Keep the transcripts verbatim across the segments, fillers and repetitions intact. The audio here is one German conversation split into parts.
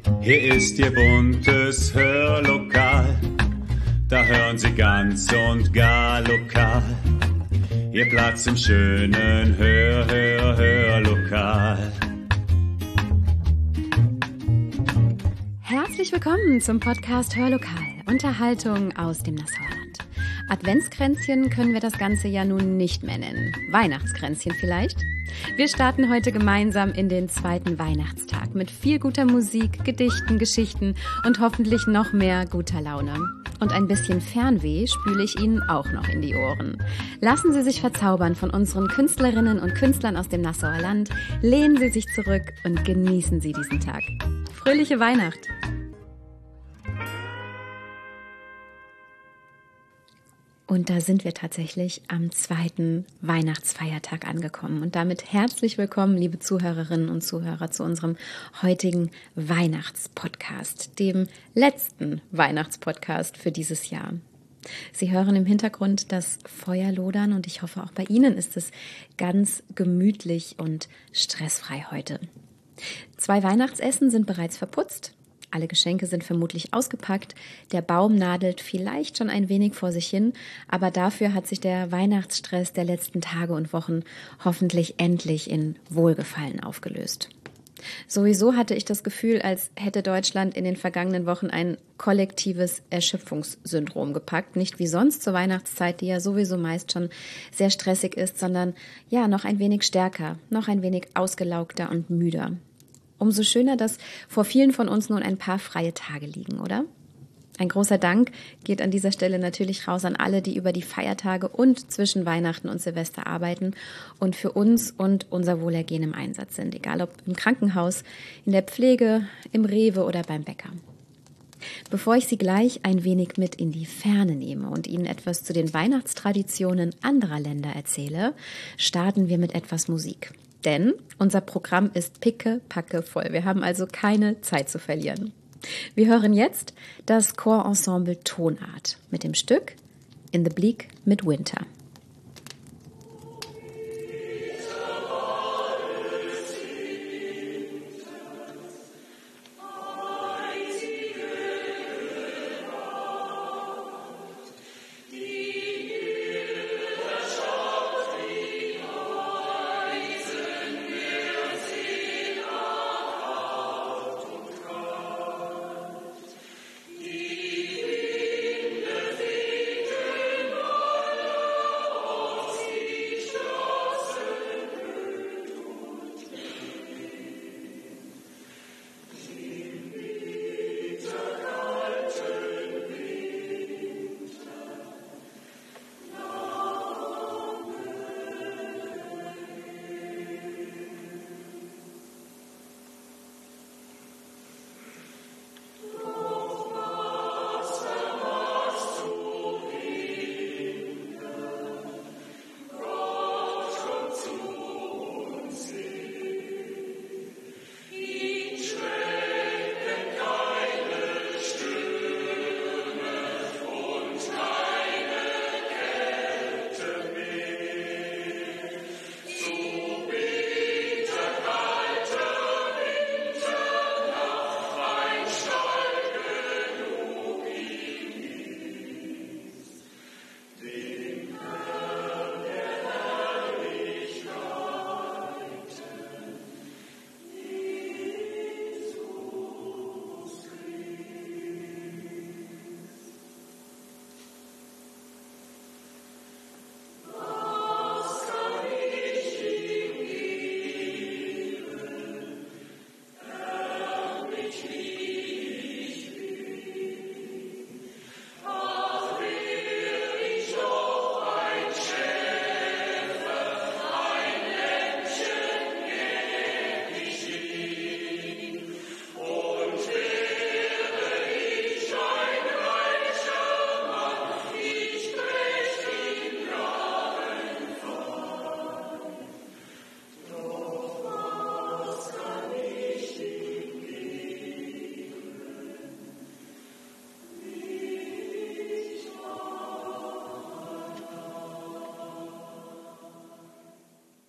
Hier ist Ihr buntes Hörlokal, da hören Sie ganz und gar lokal. Ihr Platz im schönen Hör, Hör, Hörlokal. Herzlich willkommen zum Podcast Hörlokal, Unterhaltung aus dem Nassauer Land. Adventskränzchen können wir das Ganze ja nun nicht mehr nennen. Weihnachtskränzchen vielleicht? Wir starten heute gemeinsam in den zweiten Weihnachtstag mit viel guter Musik, Gedichten, Geschichten und hoffentlich noch mehr guter Laune. Und ein bisschen Fernweh spüle ich Ihnen auch noch in die Ohren. Lassen Sie sich verzaubern von unseren Künstlerinnen und Künstlern aus dem Nassauer Land, lehnen Sie sich zurück und genießen Sie diesen Tag. Fröhliche Weihnacht! Und da sind wir tatsächlich am zweiten Weihnachtsfeiertag angekommen. Und damit herzlich willkommen, liebe Zuhörerinnen und Zuhörer, zu unserem heutigen Weihnachtspodcast, dem letzten Weihnachtspodcast für dieses Jahr. Sie hören im Hintergrund das Feuer lodern und ich hoffe, auch bei Ihnen ist es ganz gemütlich und stressfrei heute. Zwei Weihnachtsessen sind bereits verputzt. Alle Geschenke sind vermutlich ausgepackt, der Baum nadelt vielleicht schon ein wenig vor sich hin, aber dafür hat sich der Weihnachtsstress der letzten Tage und Wochen hoffentlich endlich in Wohlgefallen aufgelöst. Sowieso hatte ich das Gefühl, als hätte Deutschland in den vergangenen Wochen ein kollektives Erschöpfungssyndrom gepackt, nicht wie sonst zur Weihnachtszeit, die ja sowieso meist schon sehr stressig ist, sondern ja noch ein wenig stärker, noch ein wenig ausgelaugter und müder. Umso schöner, dass vor vielen von uns nun ein paar freie Tage liegen, oder? Ein großer Dank geht an dieser Stelle natürlich raus an alle, die über die Feiertage und zwischen Weihnachten und Silvester arbeiten und für uns und unser Wohlergehen im Einsatz sind, egal ob im Krankenhaus, in der Pflege, im Rewe oder beim Bäcker. Bevor ich Sie gleich ein wenig mit in die Ferne nehme und Ihnen etwas zu den Weihnachtstraditionen anderer Länder erzähle, starten wir mit etwas Musik. Denn unser Programm ist picke-packe voll. Wir haben also keine Zeit zu verlieren. Wir hören jetzt das Chorensemble Tonart mit dem Stück In the Bleak Midwinter.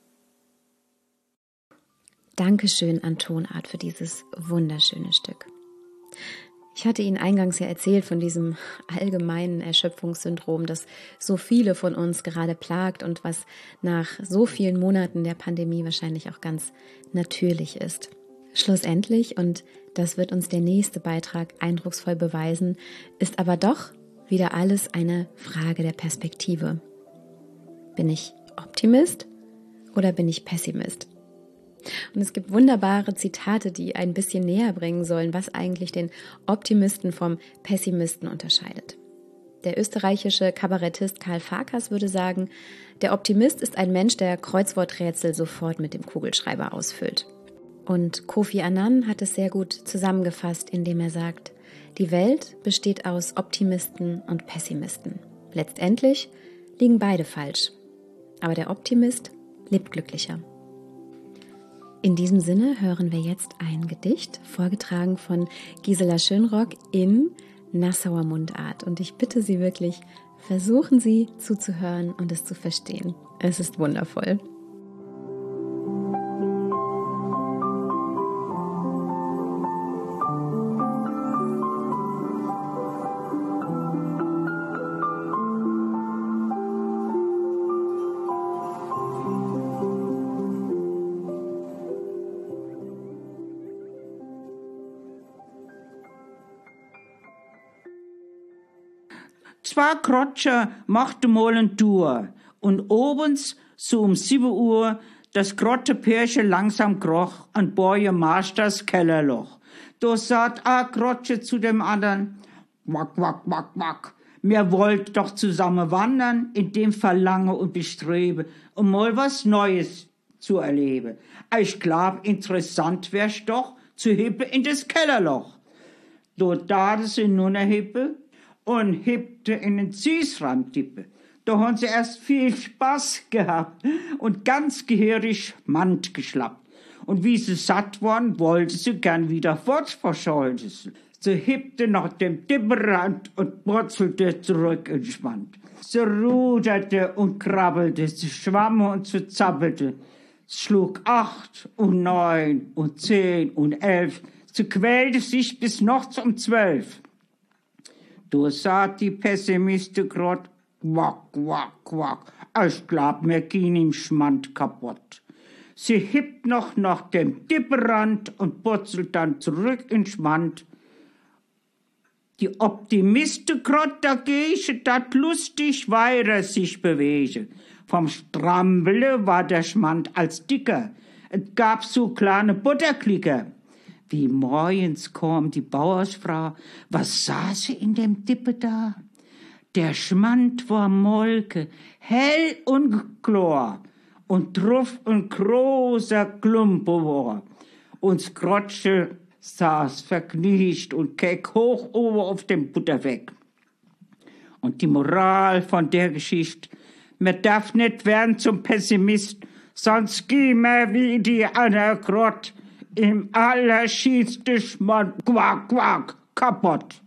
Dankeschön an Tonart für dieses wunderschöne Stück. Ich hatte Ihnen eingangs ja erzählt von diesem allgemeinen Erschöpfungssyndrom, das so viele von uns gerade plagt und was nach so vielen Monaten der Pandemie wahrscheinlich auch ganz natürlich ist. Schlussendlich, und das wird uns der nächste Beitrag eindrucksvoll beweisen, ist aber doch wieder alles eine Frage der Perspektive. Bin ich Optimist oder bin ich Pessimist? Und es gibt wunderbare Zitate, die ein bisschen näher bringen sollen, was eigentlich den Optimisten vom Pessimisten unterscheidet. Der österreichische Kabarettist Karl Farkas würde sagen, der Optimist ist ein Mensch, der Kreuzworträtsel sofort mit dem Kugelschreiber ausfüllt. Und Kofi Annan hat es sehr gut zusammengefasst, indem er sagt, die Welt besteht aus Optimisten und Pessimisten. Letztendlich liegen beide falsch, aber der Optimist lebt glücklicher. In diesem Sinne hören wir jetzt ein Gedicht, vorgetragen von Gisela Schönrock in Nassauer Mundart. Und ich bitte Sie wirklich, versuchen Sie zuzuhören und es zu verstehen. Es ist wundervoll. Zwei Krotscher machte mal eine Tour und obens, so um sieben Uhr, das Grottepärchen langsam kroch an Boje Masters Kellerloch. Da sagt ein Krotsche zu dem anderen, wack, wack, wack, wack. Mir wollt doch zusammen wandern, in dem Verlangen und Bestreben, um mal was Neues zu erleben. Ich glaub, interessant wär's doch, zu hippe in das Kellerloch. Da da sie nun eine hippe, und hippte in den Süßrandtippe. Da haben sie erst viel Spaß gehabt und ganz gehörig Mand geschlappt. Und wie sie satt waren, wollte sie gern wieder fort verschollte sie. Sie hippte nach dem Tipperand und brutzelte zurück in Schwand. Sie ruderte und krabbelte, sie schwamm und sie zappelte. Sie schlug acht und neun und zehn und elf. Sie quälte sich bis nachts um zwölf. Du sagt die Pessimiste grad, quack, quack, quack. Ich glaub, mir ging im Schmand kaputt. Sie hippt noch nach dem Tipperand und putzelt dann zurück in Schmand. Die Optimiste grad dagegen, dat lustig weiter sich bewege. Vom Strampele war der Schmand als dicker. Es gab so kleine Butterklicker. Wie morgens kam die Bauersfrau, was sah sie in dem Tippe da? Der Schmand war Molke, hell und klar, und drauf ein großer Klumpe war. Uns Krotsche saß verknicht und keck hoch oben auf dem Butterweg. Und die Moral von der Geschichte, man darf nicht werden zum Pessimist, sonst geh mir wie die andere Grott, im allerschießten Schmand, quack, quack, kaputt.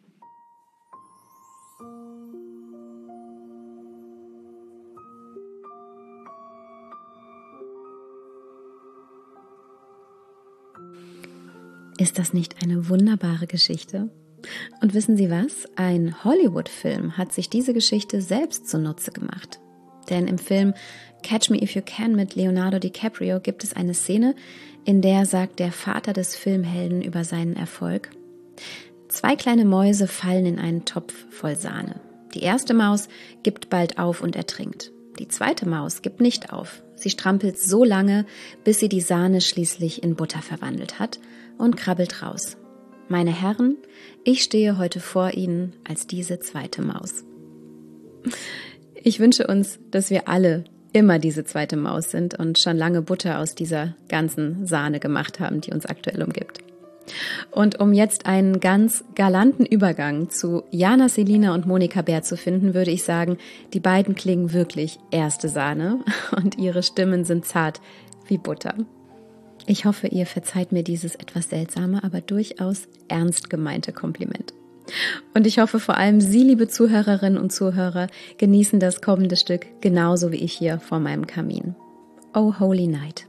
Ist das nicht eine wunderbare Geschichte? Und wissen Sie was? Ein Hollywood-Film hat sich diese Geschichte selbst zunutze gemacht. Denn im Film Catch Me If You Can mit Leonardo DiCaprio gibt es eine Szene, in der sagt der Vater des Filmhelden über seinen Erfolg: Zwei kleine Mäuse fallen in einen Topf voll Sahne. Die erste Maus gibt bald auf und ertrinkt. Die zweite Maus gibt nicht auf. Sie strampelt so lange, bis sie die Sahne schließlich in Butter verwandelt hat und krabbelt raus. Meine Herren, ich stehe heute vor Ihnen als diese zweite Maus. Ich wünsche uns, dass wir alle immer diese zweite Maus sind und schon lange Butter aus dieser ganzen Sahne gemacht haben, die uns aktuell umgibt. Und um jetzt einen ganz galanten Übergang zu Jana Selina und Monika Bär zu finden, würde ich sagen, die beiden klingen wirklich erste Sahne und ihre Stimmen sind zart wie Butter. Ich hoffe, ihr verzeiht mir dieses etwas seltsame, aber durchaus ernst gemeinte Kompliment. Und ich hoffe vor allem, Sie, liebe Zuhörerinnen und Zuhörer, genießen das kommende Stück genauso wie ich hier vor meinem Kamin. Oh Holy Night.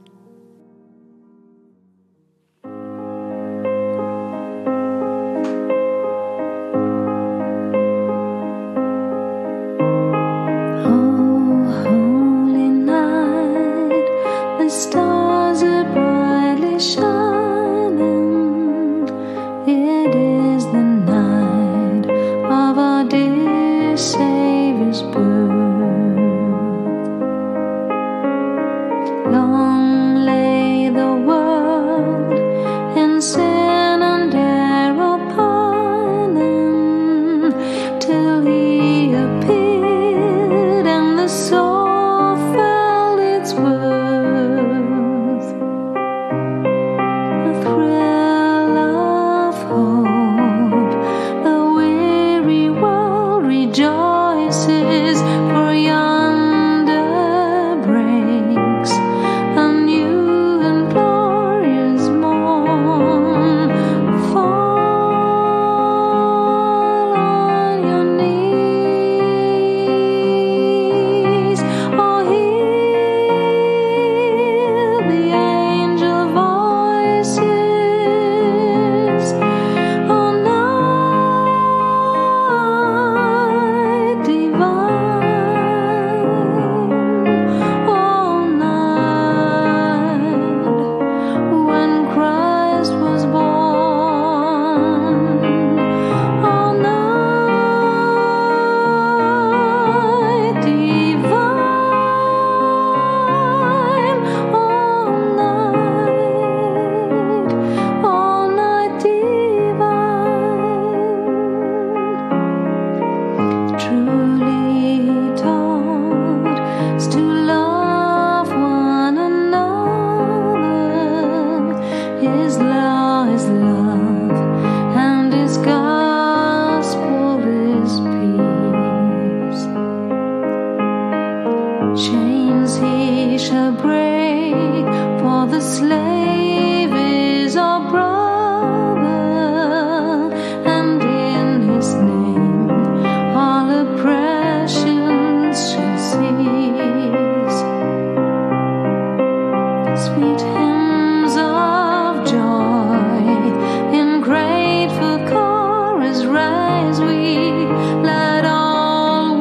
is love, and his gospel is peace. Chains he shall break, for the slave is our brother, and in his name all oppressions shall cease. Sweet hymns of joy in grateful chorus rise we, let all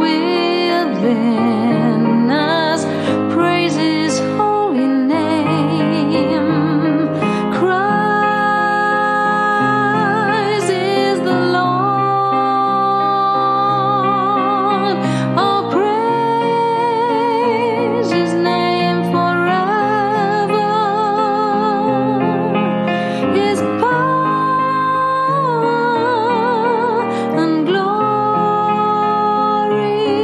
within us praise his holy name. Christ is the Lord, oh praise his name forever. His power and glory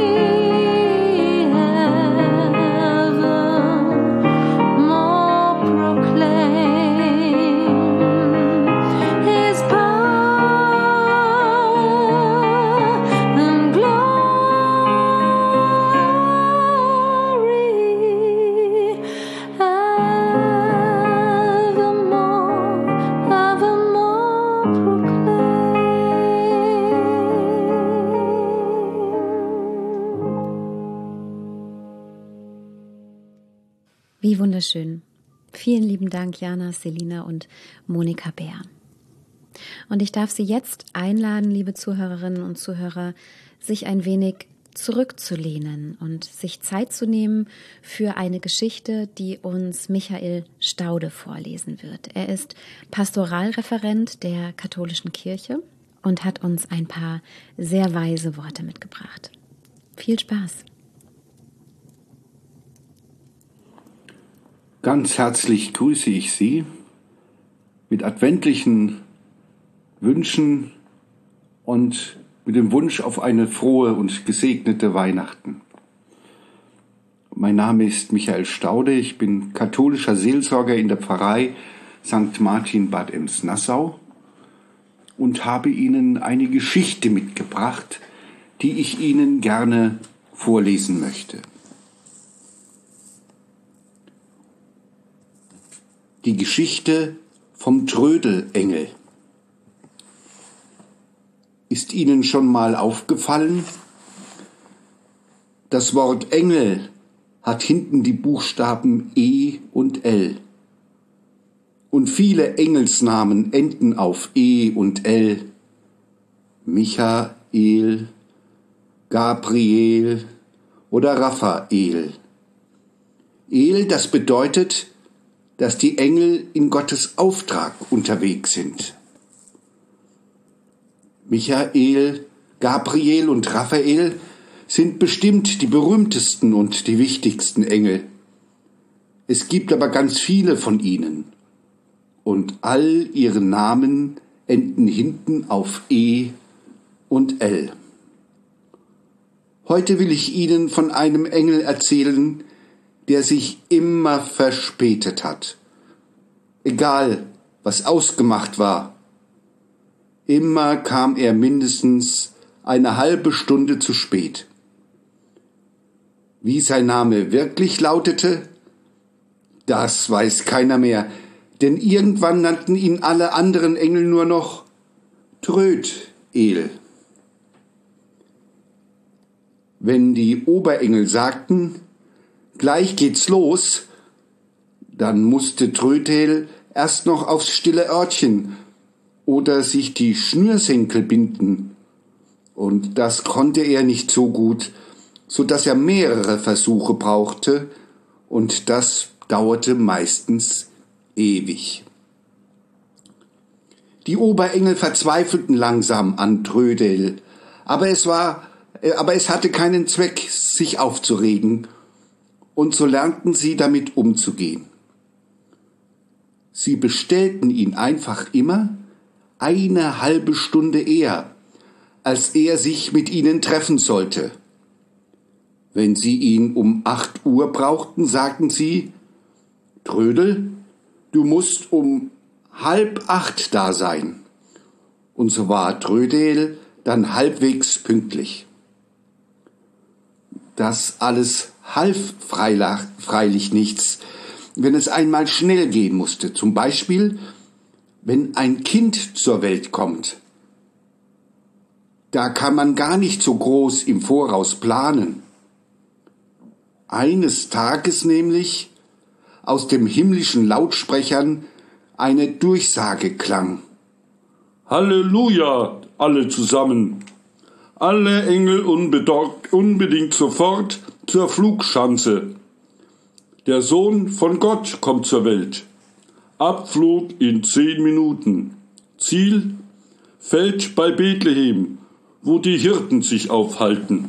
evermore proclaim. His power and glory evermore, evermore proclaim. Wie wunderschön. Vielen lieben Dank, Jana, Selina und Monika Bär. Und ich darf Sie jetzt einladen, liebe Zuhörerinnen und Zuhörer, sich ein wenig zurückzulehnen und sich Zeit zu nehmen für eine Geschichte, die uns Michael Staude vorlesen wird. Er ist Pastoralreferent der katholischen Kirche und hat uns ein paar sehr weise Worte mitgebracht. Viel Spaß! Ganz herzlich grüße ich Sie mit adventlichen Wünschen und mit dem Wunsch auf eine frohe und gesegnete Weihnachten. Mein Name ist Michael Staude, ich bin katholischer Seelsorger in der Pfarrei Sankt Martin Bad Ems-Nassau und habe Ihnen eine Geschichte mitgebracht, die ich Ihnen gerne vorlesen möchte. Die Geschichte vom Trödelengel. Ist Ihnen schon mal aufgefallen? Das Wort Engel hat hinten die Buchstaben E und L. Und viele Engelsnamen enden auf E und L. Michael, Gabriel oder Raphael. El, das bedeutet, dass die Engel in Gottes Auftrag unterwegs sind. Michael, Gabriel und Raphael sind bestimmt die berühmtesten und die wichtigsten Engel. Es gibt aber ganz viele von ihnen. Und all ihre Namen enden hinten auf E und L. Heute will ich Ihnen von einem Engel erzählen, der sich immer verspätet hat. Egal, was ausgemacht war. Immer kam er mindestens eine halbe Stunde zu spät. Wie sein Name wirklich lautete, das weiß keiner mehr, denn irgendwann nannten ihn alle anderen Engel nur noch Trödel. Wenn die Oberengel sagten, gleich geht's los, dann musste Trödel erst noch aufs stille Örtchen oder sich die Schnürsenkel binden. Und das konnte er nicht so gut, so dass er mehrere Versuche brauchte, und das dauerte meistens ewig. Die Oberengel verzweifelten langsam an Trödel, aber es war, aber es hatte keinen Zweck, sich aufzuregen, und so lernten sie damit umzugehen. Sie bestellten ihn einfach immer eine halbe Stunde eher, als er sich mit ihnen treffen sollte. Wenn sie ihn um acht Uhr brauchten, sagten sie, Trödel, du musst um halb acht da sein. Und so war Trödel dann halbwegs pünktlich. Das alles half freilich nichts, wenn es einmal schnell gehen musste. Zum Beispiel, wenn ein Kind zur Welt kommt. Da kann man gar nicht so groß im Voraus planen. Eines Tages nämlich aus dem himmlischen Lautsprechern eine Durchsage klang. Halleluja, alle zusammen. Alle Engel unbedorgt, unbedingt sofort zur Flugschanze. Der Sohn von Gott kommt zur Welt. Abflug in zehn Minuten. Ziel: Feld bei Bethlehem, wo die Hirten sich aufhalten.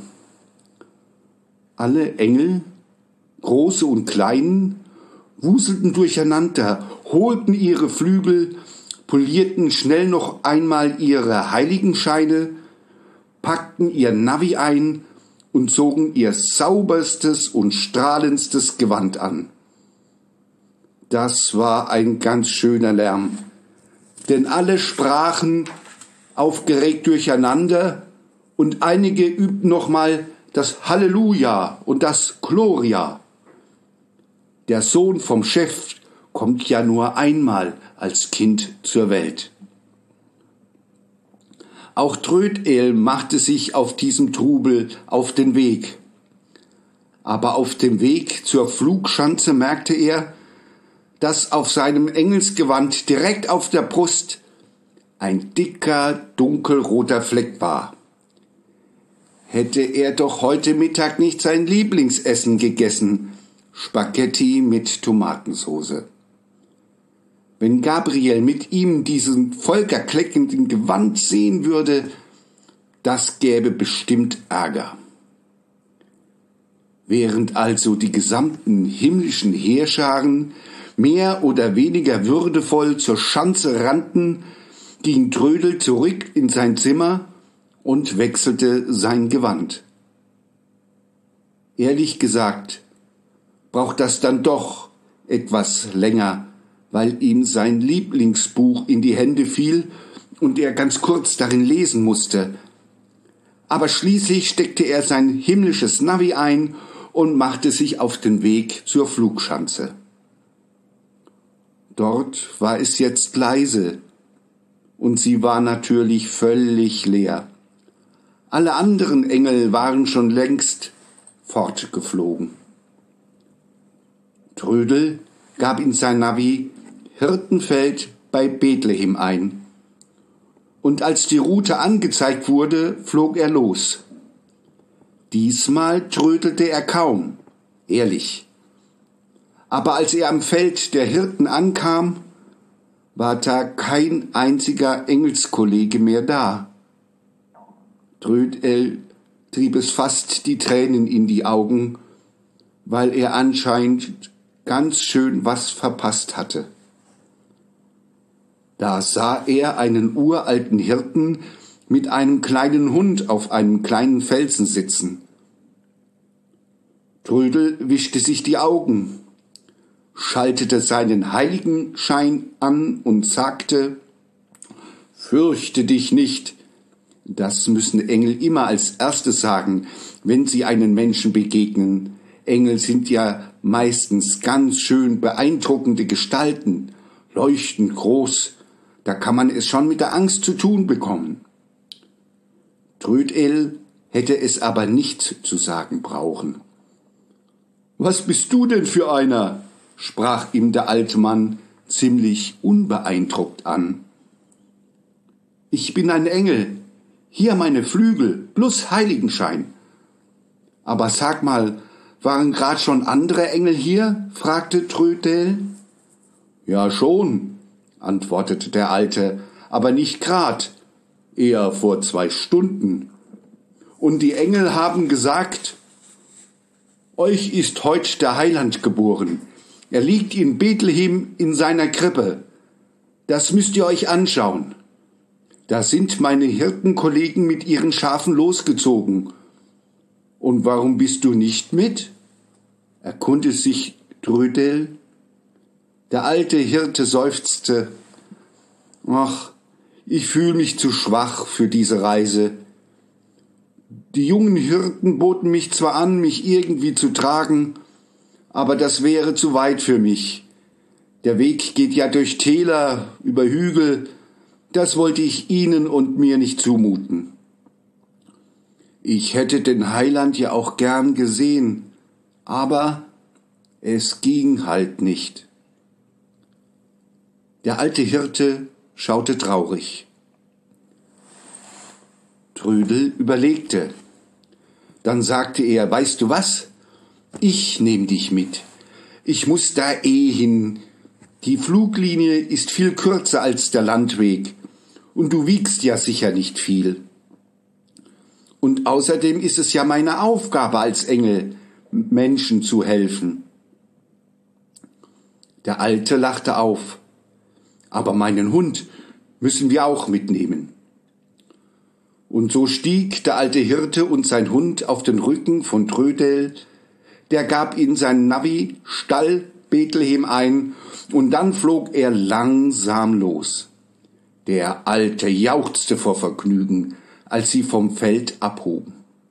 Alle Engel, große und kleinen, wuselten durcheinander, holten ihre Flügel, polierten schnell noch einmal ihre Heiligenscheine, packten ihr Navi ein und zogen ihr sauberstes und strahlendstes Gewand an. Das war ein ganz schöner Lärm, denn alle sprachen aufgeregt durcheinander und einige übten nochmal das Halleluja und das Gloria. Der Sohn vom Chef kommt ja nur einmal als Kind zur Welt. Auch Trödel machte sich auf diesem Trubel auf den Weg. Aber auf dem Weg zur Flugschanze merkte er, dass auf seinem Engelsgewand direkt auf der Brust ein dicker, dunkelroter Fleck war. Hätte er doch heute Mittag nicht sein Lieblingsessen gegessen, Spaghetti mit Tomatensauce. Wenn Gabriel mit ihm diesen volkerkleckenden Gewand sehen würde, das gäbe bestimmt Ärger. Während also die gesamten himmlischen Heerscharen mehr oder weniger würdevoll zur Schanze rannten, ging Trödel zurück in sein Zimmer und wechselte sein Gewand. Ehrlich gesagt, braucht das dann doch etwas länger, weil ihm sein Lieblingsbuch in die Hände fiel und er ganz kurz darin lesen musste. Aber schließlich steckte er sein himmlisches Navi ein und machte sich auf den Weg zur Flugschanze. Dort war es jetzt leise und sie war natürlich völlig leer. Alle anderen Engel waren schon längst fortgeflogen. Trödel gab in sein Navi Hirtenfeld bei Bethlehem ein. Und als die Route angezeigt wurde, flog er los. Diesmal trödelte er kaum, ehrlich. Aber als er am Feld der Hirten ankam, war da kein einziger Engelskollege mehr da. Trödel trieb es fast die Tränen in die Augen, weil er anscheinend ganz schön was verpasst hatte. Da sah er einen uralten Hirten mit einem kleinen Hund auf einem kleinen Felsen sitzen. Trödel wischte sich die Augen, schaltete seinen Heiligenschein an und sagte: »Fürchte dich nicht.« Das müssen Engel immer als erstes sagen, wenn sie einen Menschen begegnen. Engel sind ja meistens ganz schön beeindruckende Gestalten, leuchtend groß. Da kann man es schon mit der Angst zu tun bekommen. Trödel hätte es aber nicht zu sagen brauchen. »Was bist du denn für einer?« sprach ihm der alte Mann ziemlich unbeeindruckt an. »Ich bin ein Engel. Hier meine Flügel plus Heiligenschein.« »Aber sag mal, waren grad schon andere Engel hier?« fragte Trödel. »Ja schon«, antwortete der Alte, »aber nicht grad, eher vor zwei Stunden. Und die Engel haben gesagt, euch ist heut der Heiland geboren. Er liegt in Bethlehem in seiner Krippe. Das müsst ihr euch anschauen. Da sind meine Hirtenkollegen mit ihren Schafen losgezogen. Und warum bist du nicht mit?« erkundigte sich Trödel. Der alte Hirte seufzte. Ach, ich fühle mich zu schwach für diese Reise. Die jungen Hirten boten mich zwar an, mich irgendwie zu tragen, aber das wäre zu weit für mich. Der Weg geht ja durch Täler, über Hügel, das wollte ich ihnen und mir nicht zumuten. Ich hätte den Heiland ja auch gern gesehen, aber es ging halt nicht. Der alte Hirte schaute traurig. Trödel überlegte. Dann sagte er, weißt du was? Ich nehm dich mit. Ich muss da eh hin. Die Fluglinie ist viel kürzer als der Landweg. Und du wiegst ja sicher nicht viel. Und außerdem ist es ja meine Aufgabe als Engel, Menschen zu helfen. Der Alte lachte auf. Aber meinen Hund müssen wir auch mitnehmen. Und so stieg der alte Hirte und sein Hund auf den Rücken von Trödel, der gab in seinen Navi Stall Bethlehem ein, und dann flog er langsam los. Der Alte jauchzte vor Vergnügen, als sie vom Feld abhoben.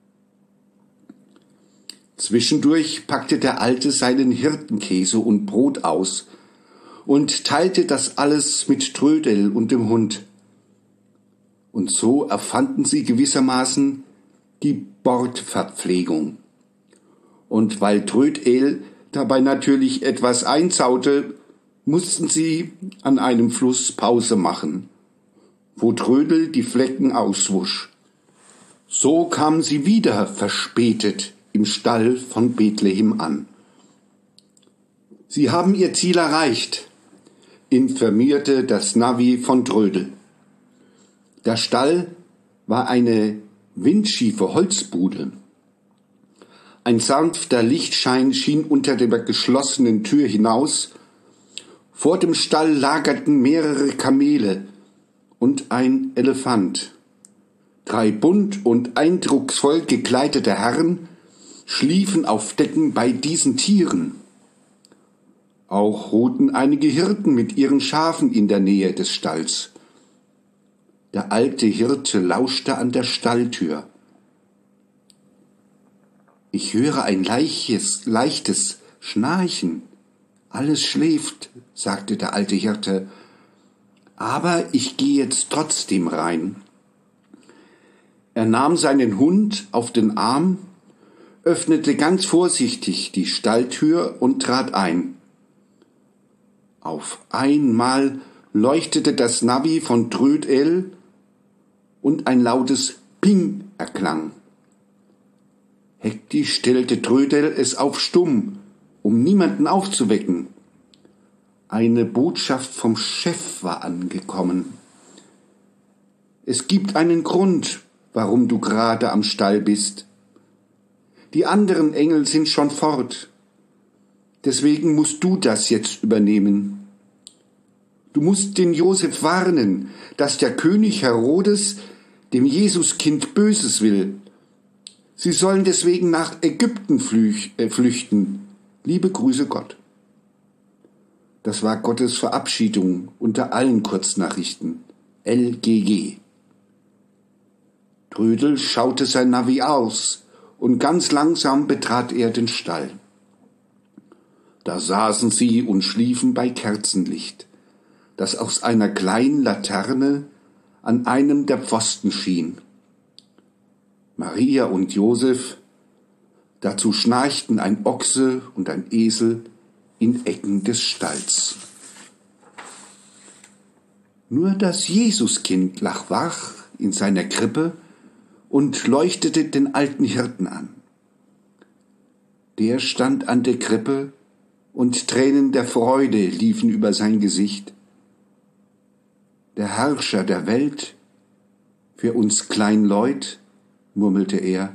Zwischendurch packte der Alte seinen Hirtenkäse und Brot aus und teilte das alles mit Trödel und dem Hund. Und so erfanden sie gewissermaßen die Bordverpflegung. Und weil Trödel dabei natürlich etwas einzaute, mussten sie an einem Fluss Pause machen, wo Trödel die Flecken auswusch. So kamen sie wieder verspätet im Stall von Bethlehem an. Sie haben ihr Ziel erreicht, informierte das Navi von Trödel. Der Stall war eine windschiefe Holzbude. Ein sanfter Lichtschein schien unter der geschlossenen Tür hinaus. Vor dem Stall lagerten mehrere Kamele und ein Elefant. Drei bunt und eindrucksvoll gekleidete Herren schliefen auf Decken bei diesen Tieren. Auch ruhten einige Hirten mit ihren Schafen in der Nähe des Stalls. Der alte Hirte lauschte an der Stalltür. Ich höre ein leichtes, leichtes Schnarchen. Alles schläft, sagte der alte Hirte. Aber ich gehe jetzt trotzdem rein. Er nahm seinen Hund auf den Arm, öffnete ganz vorsichtig die Stalltür und trat ein. Auf einmal leuchtete das Navi von Trödel und ein lautes Ping erklang. Hektisch stellte Trödel es auf stumm, um niemanden aufzuwecken. Eine Botschaft vom Chef war angekommen. Es gibt einen Grund, warum du gerade am Stall bist. Die anderen Engel sind schon fort. Deswegen musst du das jetzt übernehmen. Du musst den Josef warnen, dass der König Herodes dem Jesuskind Böses will. Sie sollen deswegen nach Ägypten flüchten. Liebe Grüße, Gott. Das war Gottes Verabschiedung unter allen Kurznachrichten. L G G. Trödel schaute sein Navi aus und ganz langsam betrat er den Stall. Da saßen sie und schliefen bei Kerzenlicht, das aus einer kleinen Laterne an einem der Pfosten schien. Maria und Josef, dazu schnarchten ein Ochse und ein Esel in Ecken des Stalls. Nur das Jesuskind lag wach in seiner Krippe und leuchtete den alten Hirten an. Der stand an der Krippe und Tränen der Freude liefen über sein Gesicht. Der Herrscher der Welt, für uns Kleinleut, murmelte er.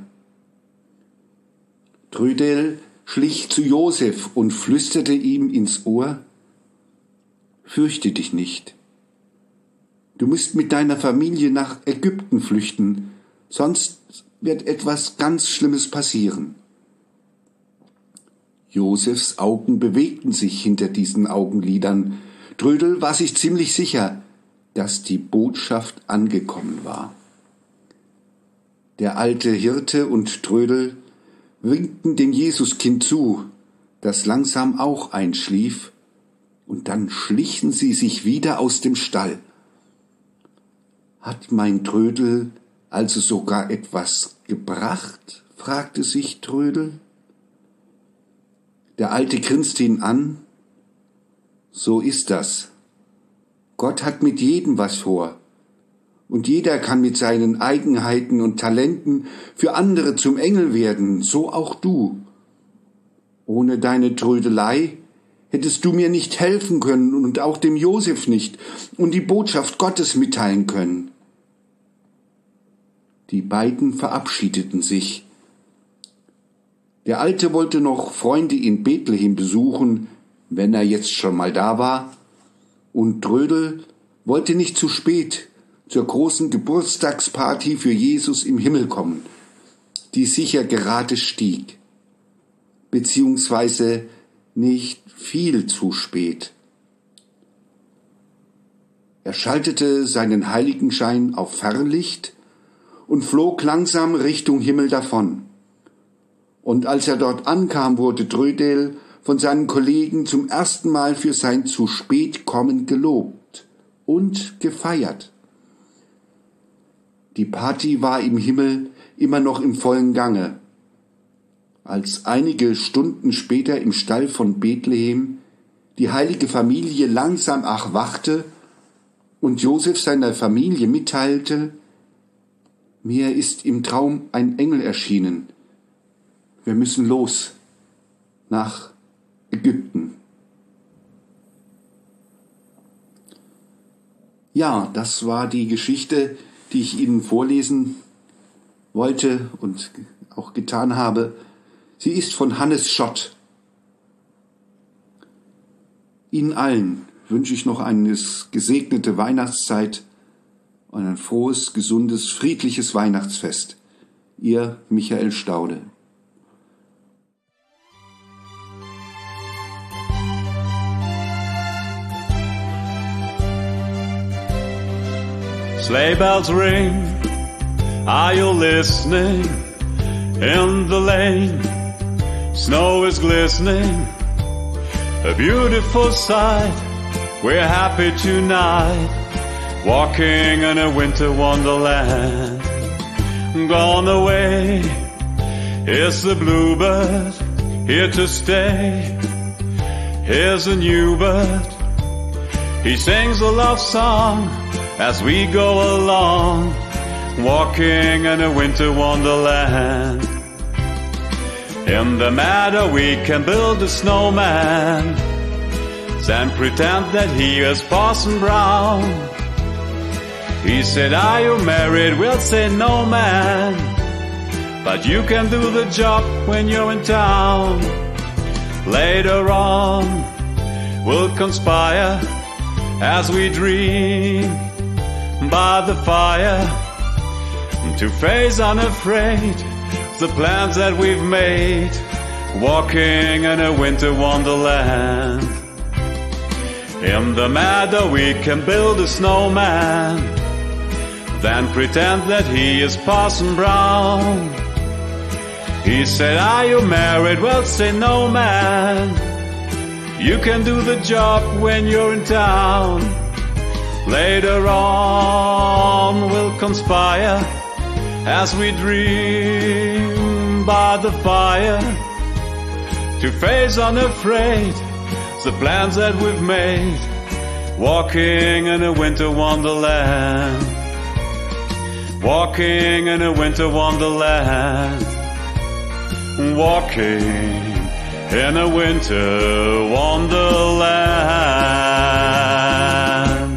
Trödel schlich zu Josef und flüsterte ihm ins Ohr, fürchte dich nicht. Du musst mit deiner Familie nach Ägypten flüchten, sonst wird etwas ganz Schlimmes passieren. Josefs Augen bewegten sich hinter diesen Augenlidern. Trödel war sich ziemlich sicher, dass die Botschaft angekommen war. Der alte Hirte und Trödel winkten dem Jesuskind zu, das langsam auch einschlief, und dann schlichen sie sich wieder aus dem Stall. »Hat mein Trödel also sogar etwas gebracht?« fragte sich Trödel. Der Alte grinste ihn an. »So ist das. Gott hat mit jedem was vor. Und jeder kann mit seinen Eigenheiten und Talenten für andere zum Engel werden, so auch du. Ohne deine Trödelei hättest du mir nicht helfen können und auch dem Josef nicht und die Botschaft Gottes mitteilen können.« Die beiden verabschiedeten sich. Der Alte wollte noch Freunde in Bethlehem besuchen, wenn er jetzt schon mal da war, und Trödel wollte nicht zu spät zur großen Geburtstagsparty für Jesus im Himmel kommen, die sicher gerade stieg, beziehungsweise nicht viel zu spät. Er schaltete seinen Heiligenschein auf Fernlicht und flog langsam Richtung Himmel davon. Und als er dort ankam, wurde Trödel von seinen Kollegen zum ersten Mal für sein zu spät kommen gelobt und gefeiert. Die Party war im Himmel immer noch im vollen Gange. Als einige Stunden später im Stall von Bethlehem die heilige Familie langsam erwachte und Josef seiner Familie mitteilte: »Mir ist im Traum ein Engel erschienen. Wir müssen los nach Ägypten.« Ja, das war die Geschichte, die ich Ihnen vorlesen wollte und auch getan habe. Sie ist von Hannes Schott. Ihnen allen wünsche ich noch eine gesegnete Weihnachtszeit und ein frohes, gesundes, friedliches Weihnachtsfest. Ihr Michael Staude. Sleigh bells ring, are you listening? In the lane, snow is glistening, a beautiful sight. We're happy tonight, walking in a winter wonderland. Gone away is the bluebird, here to stay. Here's a new bird, he sings a love song as we go along, walking in a winter wonderland. In the meadow we can build a snowman, then pretend that he is Parson Brown. He said, "Are you married?" We'll say, "No, man, but you can do the job when you're in town." Later on we'll conspire as we dream by the fire, to face unafraid the plans that we've made, walking in a winter wonderland. In the meadow we can build a snowman, then pretend that he is Parson Brown. He said, "Are you married?" Well, say, "No, man, you can do the job when you're in town." Later on we'll conspire as we dream by the fire, to face unafraid the plans that we've made, walking in a winter wonderland. Walking in a winter wonderland. Walking in a winter wonderland.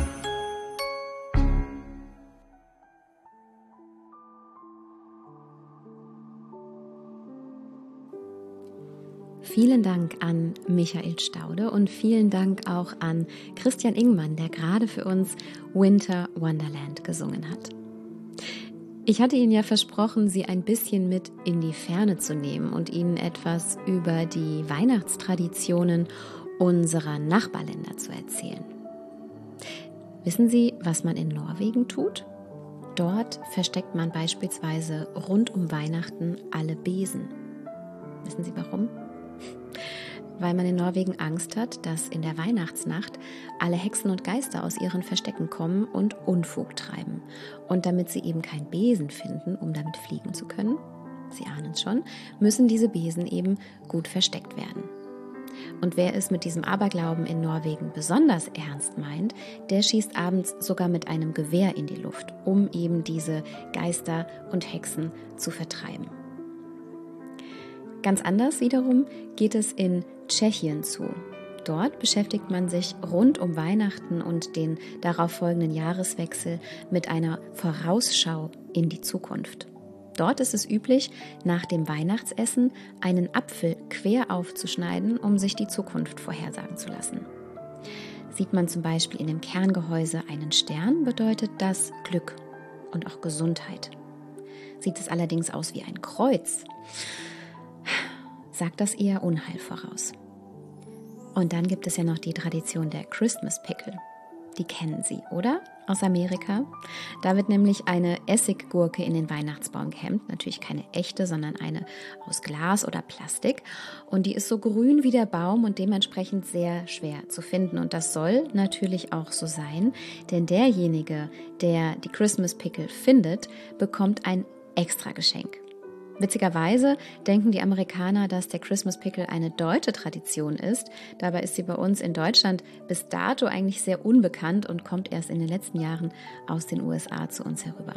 Vielen Dank an Michael Staude und vielen Dank auch an Christian Ingmann, der gerade für uns Winter Wonderland gesungen hat. Ich hatte Ihnen ja versprochen, Sie ein bisschen mit in die Ferne zu nehmen und Ihnen etwas über die Weihnachtstraditionen unserer Nachbarländer zu erzählen. Wissen Sie, was man in Norwegen tut? Dort versteckt man beispielsweise rund um Weihnachten alle Besen. Wissen Sie warum? Weil man in Norwegen Angst hat, dass in der Weihnachtsnacht alle Hexen und Geister aus ihren Verstecken kommen und Unfug treiben. Und damit sie eben keinen Besen finden, um damit fliegen zu können, Sie ahnen es schon, müssen diese Besen eben gut versteckt werden. Und wer es mit diesem Aberglauben in Norwegen besonders ernst meint, der schießt abends sogar mit einem Gewehr in die Luft, um eben diese Geister und Hexen zu vertreiben. Ganz anders wiederum geht es in Tschechien zu. Dort beschäftigt man sich rund um Weihnachten und den darauf folgenden Jahreswechsel mit einer Vorausschau in die Zukunft. Dort ist es üblich, nach dem Weihnachtsessen einen Apfel quer aufzuschneiden, um sich die Zukunft vorhersagen zu lassen. Sieht man zum Beispiel in dem Kerngehäuse einen Stern, bedeutet das Glück und auch Gesundheit. Sieht es allerdings aus wie ein Kreuz, sagt das eher Unheil voraus. Und dann gibt es ja noch die Tradition der Christmas Pickle. Die kennen Sie, oder? Aus Amerika. Da wird nämlich eine Essiggurke in den Weihnachtsbaum gehemmt. Natürlich keine echte, sondern eine aus Glas oder Plastik. Und die ist so grün wie der Baum und dementsprechend sehr schwer zu finden. Und das soll natürlich auch so sein, denn derjenige, der die Christmas Pickle findet, bekommt ein extra Geschenk. Witzigerweise denken die Amerikaner, dass der Christmas Pickle eine deutsche Tradition ist. Dabei ist sie bei uns in Deutschland bis dato eigentlich sehr unbekannt und kommt erst in den letzten Jahren aus den U S A zu uns herüber.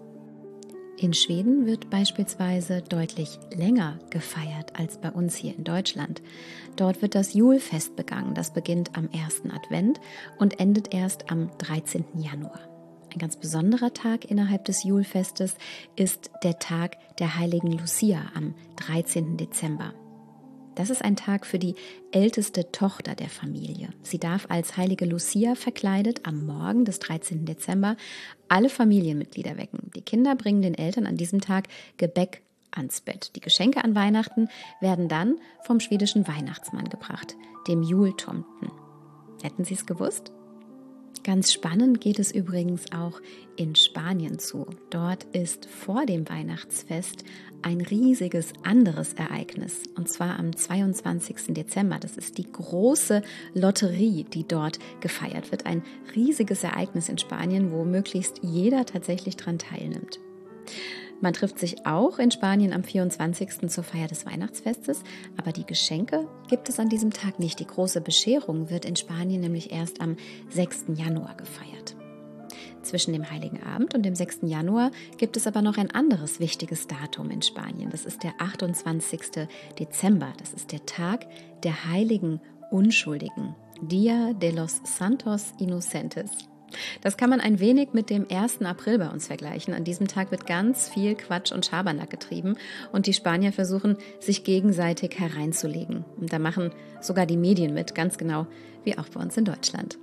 In Schweden wird beispielsweise deutlich länger gefeiert als bei uns hier in Deutschland. Dort wird das Julfest begangen. Das beginnt am ersten Advent und endet erst am dreizehnten Januar. Ein ganz besonderer Tag innerhalb des Julfestes ist der Tag der heiligen Lucia am dreizehnten Dezember. Das ist ein Tag für die älteste Tochter der Familie. Sie darf als heilige Lucia verkleidet am Morgen des dreizehnten Dezember alle Familienmitglieder wecken. Die Kinder bringen den Eltern an diesem Tag Gebäck ans Bett. Die Geschenke an Weihnachten werden dann vom schwedischen Weihnachtsmann gebracht, dem Jultomten. Hätten Sie es gewusst? Ganz spannend geht es übrigens auch in Spanien zu. Dort ist vor dem Weihnachtsfest ein riesiges anderes Ereignis, und zwar am zweiundzwanzigsten Dezember. Das ist die große Lotterie, die dort gefeiert wird. Ein riesiges Ereignis in Spanien, wo möglichst jeder tatsächlich dran teilnimmt. Man trifft sich auch in Spanien am vierundzwanzigsten zur Feier des Weihnachtsfestes, aber die Geschenke gibt es an diesem Tag nicht. Die große Bescherung wird in Spanien nämlich erst am sechsten Januar gefeiert. Zwischen dem Heiligen Abend und dem sechsten Januar gibt es aber noch ein anderes wichtiges Datum in Spanien. Das ist der achtundzwanzigsten Dezember. Das ist der Tag der heiligen Unschuldigen, Dia de los Santos Inocentes. Das kann man ein wenig mit dem ersten April bei uns vergleichen. An diesem Tag wird ganz viel Quatsch und Schabernack getrieben und die Spanier versuchen, sich gegenseitig hereinzulegen. Und da machen sogar die Medien mit, ganz genau wie auch bei uns in Deutschland.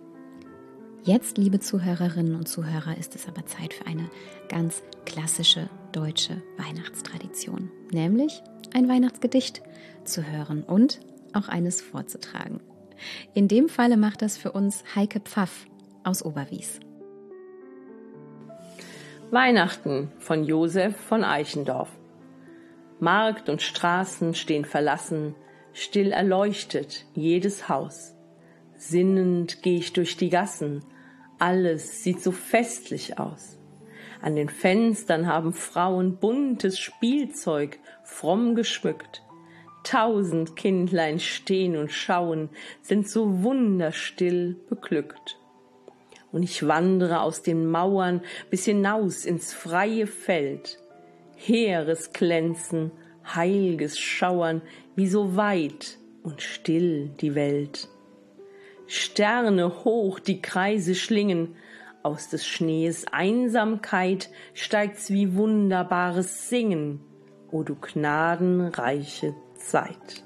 Jetzt, liebe Zuhörerinnen und Zuhörer, ist es aber Zeit für eine ganz klassische deutsche Weihnachtstradition, nämlich ein Weihnachtsgedicht zu hören und auch eines vorzutragen. In dem Falle macht das für uns Heike Pfaff aus Oberwies. Weihnachten von Josef von Eichendorff. Markt und Straßen stehen verlassen, still erleuchtet jedes Haus. Sinnend geh ich durch die Gassen, alles sieht so festlich aus. An den Fenstern haben Frauen buntes Spielzeug fromm geschmückt. Tausend Kindlein stehen und schauen, sind so wunderstill beglückt. Und ich wandere aus den Mauern bis hinaus ins freie Feld. Heeres Glänzen, heilges Schauern, wie so weit und still die Welt. Sterne hoch die Kreise schlingen, aus des Schnees Einsamkeit steigt's wie wunderbares Singen, o du gnadenreiche Zeit.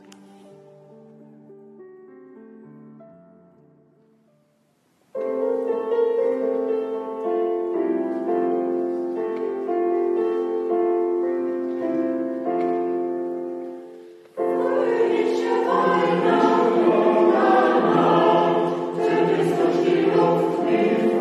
Weihnachten, denn ist durch die Luft wie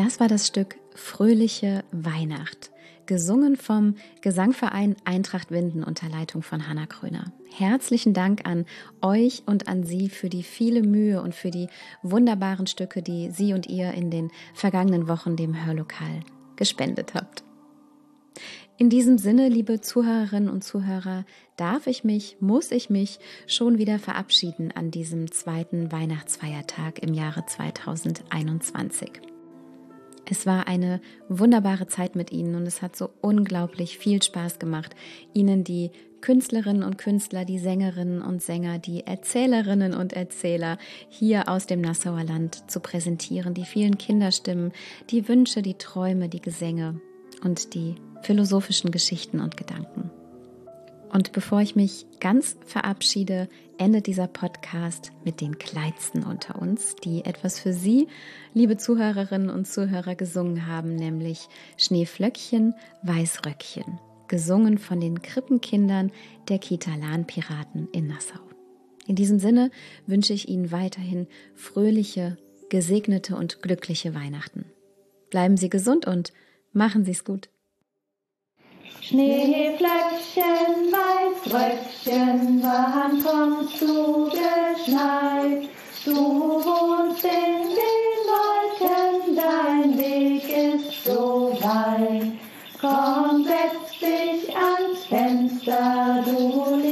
Das war das Stück Fröhliche Weihnacht, gesungen vom Gesangverein Eintracht Winden unter Leitung von Hanna Kröner. Herzlichen Dank an euch und an Sie für die viele Mühe und für die wunderbaren Stücke, die Sie und ihr in den vergangenen Wochen dem Hörlokal gespendet habt. In diesem Sinne, liebe Zuhörerinnen und Zuhörer, darf ich mich, muss ich mich schon wieder verabschieden an diesem zweiten Weihnachtsfeiertag im Jahre zweitausendeinundzwanzig. Es war eine wunderbare Zeit mit Ihnen und es hat so unglaublich viel Spaß gemacht, Ihnen die Künstlerinnen und Künstler, die Sängerinnen und Sänger, die Erzählerinnen und Erzähler hier aus dem Nassauer Land zu präsentieren, die vielen Kinderstimmen, die Wünsche, die Träume, die Gesänge und die philosophischen Geschichten und Gedanken. Und bevor ich mich ganz verabschiede, endet dieser Podcast mit den Kleinsten unter uns, die etwas für Sie, liebe Zuhörerinnen und Zuhörer, gesungen haben, nämlich Schneeflöckchen, Weißröckchen, gesungen von den Krippenkindern der Kita Lahnpiraten in Nassau. In diesem Sinne wünsche ich Ihnen weiterhin fröhliche, gesegnete und glückliche Weihnachten. Bleiben Sie gesund und machen Sie es gut. Schneeflöckchen, Weißröckchen, wann kommst du geschneit? Du wohnst in den Wolken, dein Weg ist so weit. Komm, setz dich ans Fenster, du